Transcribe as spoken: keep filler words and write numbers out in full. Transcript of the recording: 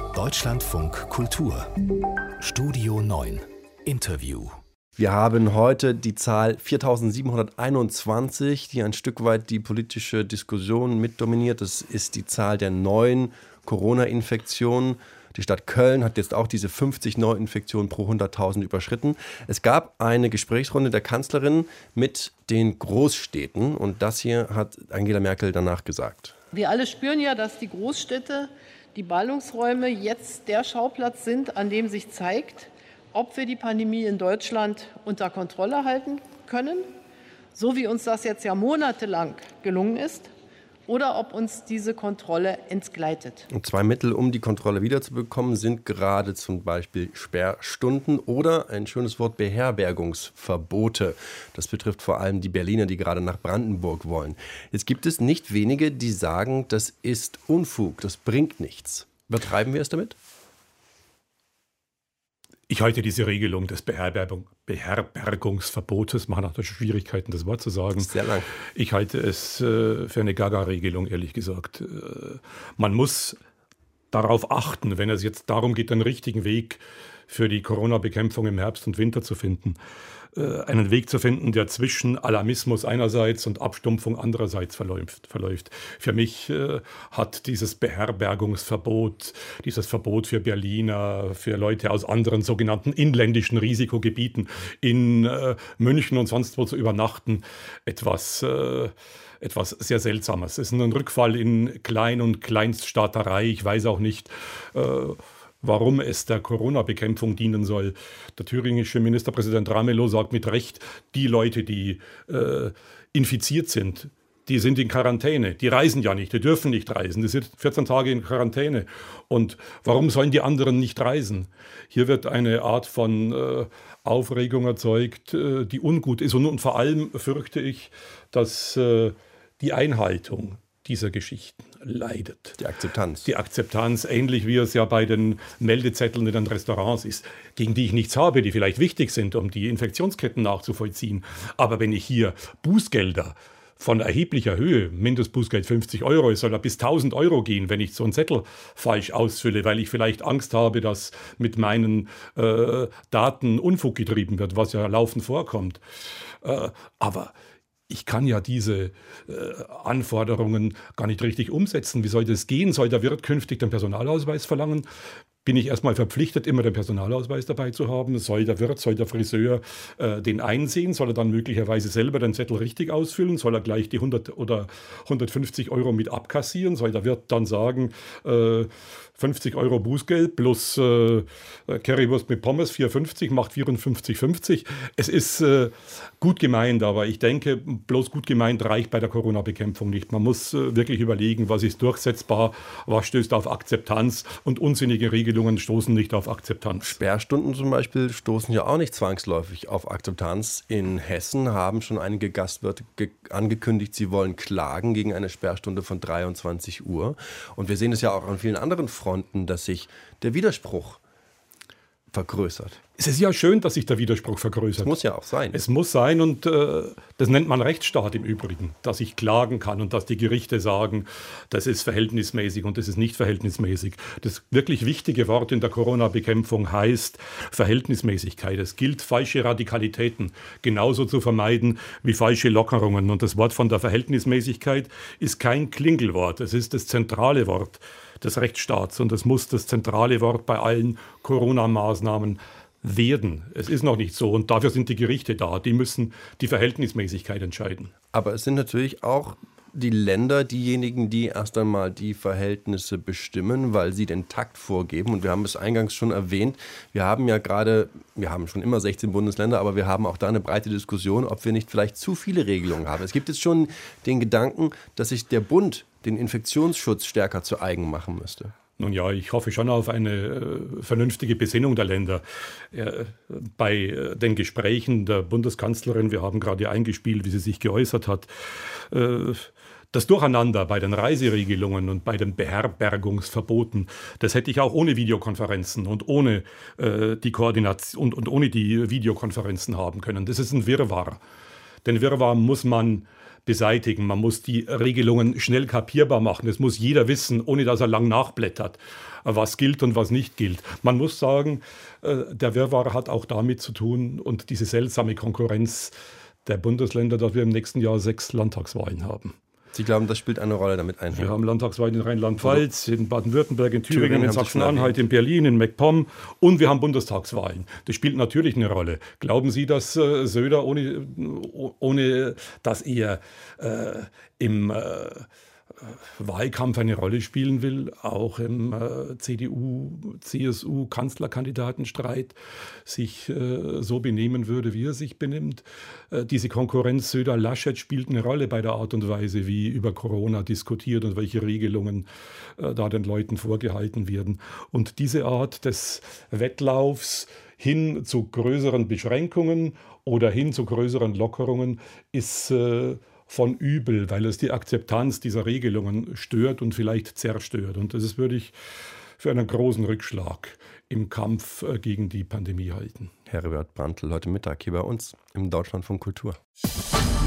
Deutschlandfunk Kultur Studio neun Interview. Wir haben heute die Zahl viertausendsiebenhunderteinundzwanzig, die ein Stück weit die politische Diskussion mitdominiert. Das ist die Zahl der neuen Corona-Infektionen. Die Stadt Köln hat jetzt auch diese fünfzig Neuinfektionen pro hunderttausend überschritten. Es gab eine Gesprächsrunde der Kanzlerin mit den Großstädten und das hier hat Angela Merkel danach gesagt. Wir alle spüren ja, dass die Großstädte, die Ballungsräume jetzt der Schauplatz sind, an dem sich zeigt, ob wir die Pandemie in Deutschland unter Kontrolle halten können, so wie uns das jetzt ja monatelang gelungen ist, oder ob uns diese Kontrolle entgleitet. Und zwei Mittel, um die Kontrolle wiederzubekommen, sind gerade zum Beispiel Sperrstunden oder ein schönes Wort Beherbergungsverbote. Das betrifft vor allem die Berliner, die gerade nach Brandenburg wollen. Jetzt gibt es nicht wenige, die sagen, das ist Unfug, das bringt nichts. Übertreiben wir es damit? Ich halte diese Regelung des Beherbergung, Beherbergungsverbotes, man hat natürlich Schwierigkeiten, das Wort zu sagen. Sehr lang. Ich halte es äh, für eine Gaga-Regelung, ehrlich gesagt. Äh, man muss darauf achten, wenn es jetzt darum geht, den richtigen Weg für die Corona-Bekämpfung im Herbst und Winter zu finden. Äh, einen Weg zu finden, der zwischen Alarmismus einerseits und Abstumpfung andererseits verläuft. verläuft. Für mich äh, hat dieses Beherbergungsverbot, dieses Verbot für Berliner, für Leute aus anderen sogenannten inländischen Risikogebieten in äh, München und sonst wo zu übernachten, etwas... Äh, Etwas sehr Seltsames. Es ist ein Rückfall in Klein- und Kleinststaaterei. Ich weiß auch nicht, äh, warum es der Corona-Bekämpfung dienen soll. Der thüringische Ministerpräsident Ramelow sagt mit Recht, die Leute, die äh, infiziert sind, die sind in Quarantäne. Die reisen ja nicht, die dürfen nicht reisen. Die sind vierzehn Tage in Quarantäne. Und warum sollen die anderen nicht reisen? Hier wird eine Art von äh, Aufregung erzeugt, äh, die ungut ist. Und, und vor allem fürchte ich, dass äh, die Einhaltung dieser Geschichten leidet. Die Akzeptanz. Die Akzeptanz, ähnlich wie es ja bei den Meldezetteln in den Restaurants ist, gegen die ich nichts habe, die vielleicht wichtig sind, um die Infektionsketten nachzuvollziehen. Aber wenn ich hier Bußgelder von erheblicher Höhe, Mindestbußgeld fünfzig Euro, es soll ja bis tausend Euro gehen, wenn ich so einen Zettel falsch ausfülle, weil ich vielleicht Angst habe, dass mit meinen äh, Daten Unfug getrieben wird, was ja laufend vorkommt. Äh, aber ich kann ja diese äh, Anforderungen gar nicht richtig umsetzen. Wie soll das gehen? Soll der Wirt künftig den Personalausweis verlangen? Bin ich erstmal verpflichtet, immer den Personalausweis dabei zu haben? Soll der Wirt, soll der Friseur äh, den einsehen? Soll er dann möglicherweise selber den Zettel richtig ausfüllen? Soll er gleich die hundert oder hundertfünfzig Euro mit abkassieren? Soll der Wirt dann sagen, äh, fünfzig Euro Bußgeld plus äh, Currywurst mit Pommes, vier fünfzig, macht vierundfünfzig fünfzig. Es ist äh, gut gemeint, aber ich denke, bloß gut gemeint reicht bei der Corona-Bekämpfung nicht. Man muss äh, wirklich überlegen, was ist durchsetzbar, was stößt auf Akzeptanz, und unsinnige Regelungen stoßen nicht auf Akzeptanz. Sperrstunden zum Beispiel stoßen ja auch nicht zwangsläufig auf Akzeptanz. In Hessen haben schon einige Gastwirte ge- angekündigt, sie wollen klagen gegen eine Sperrstunde von dreiundzwanzig Uhr. Und wir sehen es ja auch an vielen anderen Fronten, dass sich der Widerspruch vergrößert. Es ist ja schön, dass sich der Widerspruch vergrößert. Es muss ja auch sein. Es muss sein, und äh, das nennt man Rechtsstaat im Übrigen, dass ich klagen kann und dass die Gerichte sagen, das ist verhältnismäßig und das ist nicht verhältnismäßig. Das wirklich wichtige Wort in der Corona-Bekämpfung heißt Verhältnismäßigkeit. Es gilt, falsche Radikalitäten genauso zu vermeiden wie falsche Lockerungen. Und das Wort von der Verhältnismäßigkeit ist kein Klingelwort. Es ist das zentrale Wort des Rechtsstaats, und es muss das zentrale Wort bei allen Corona-Maßnahmen werden. Es ist noch nicht so, und dafür sind die Gerichte da. Die müssen die Verhältnismäßigkeit entscheiden. Aber es sind natürlich auch die Länder diejenigen, die erst einmal die Verhältnisse bestimmen, weil sie den Takt vorgeben. Und wir haben es eingangs schon erwähnt, wir haben ja gerade, wir haben schon immer sechzehn Bundesländer, aber wir haben auch da eine breite Diskussion, ob wir nicht vielleicht zu viele Regelungen haben. Es gibt jetzt schon den Gedanken, dass sich der Bund den Infektionsschutz stärker zu eigen machen müsste. Nun ja, ich hoffe schon auf eine äh, vernünftige Besinnung der Länder. Äh, bei äh, den Gesprächen der Bundeskanzlerin, wir haben gerade eingespielt, wie sie sich geäußert hat, äh, das Durcheinander bei den Reiseregelungen und bei den Beherbergungsverboten, das hätte ich auch ohne Videokonferenzen und ohne äh, die Koordination und, und ohne die Videokonferenzen haben können. Das ist ein Wirrwarr. Den Wirrwarr muss man beseitigen. Man muss die Regelungen schnell kapierbar machen. Es muss jeder wissen, ohne dass er lang nachblättert, was gilt und was nicht gilt. Man muss sagen, der Wirrwarr hat auch damit zu tun und diese seltsame Konkurrenz der Bundesländer, dass wir im nächsten Jahr sechs Landtagswahlen haben. Sie glauben, das spielt eine Rolle damit ein? Wir haben Landtagswahlen in Rheinland-Pfalz, in Baden-Württemberg, in Thüringen, Thüringen in Sachsen-Anhalt, in Berlin, in MacPom und wir haben Bundestagswahlen. Das spielt natürlich eine Rolle. Glauben Sie, dass äh, Söder, ohne, ohne dass er äh, im äh, Wahlkampf eine Rolle spielen will, auch im äh, C D U-C S U-Kanzlerkandidatenstreit sich äh, so benehmen würde, wie er sich benimmt. Äh, diese Konkurrenz Söder-Laschet spielt eine Rolle bei der Art und Weise, wie über Corona diskutiert und welche Regelungen äh, da den Leuten vorgehalten werden. Und diese Art des Wettlaufs hin zu größeren Beschränkungen oder hin zu größeren Lockerungen ist äh, von übel, weil es die Akzeptanz dieser Regelungen stört und vielleicht zerstört. Und das würde ich für einen großen Rückschlag im Kampf gegen die Pandemie halten. Herbert Brandtl heute Mittag hier bei uns im Deutschlandfunk Kultur.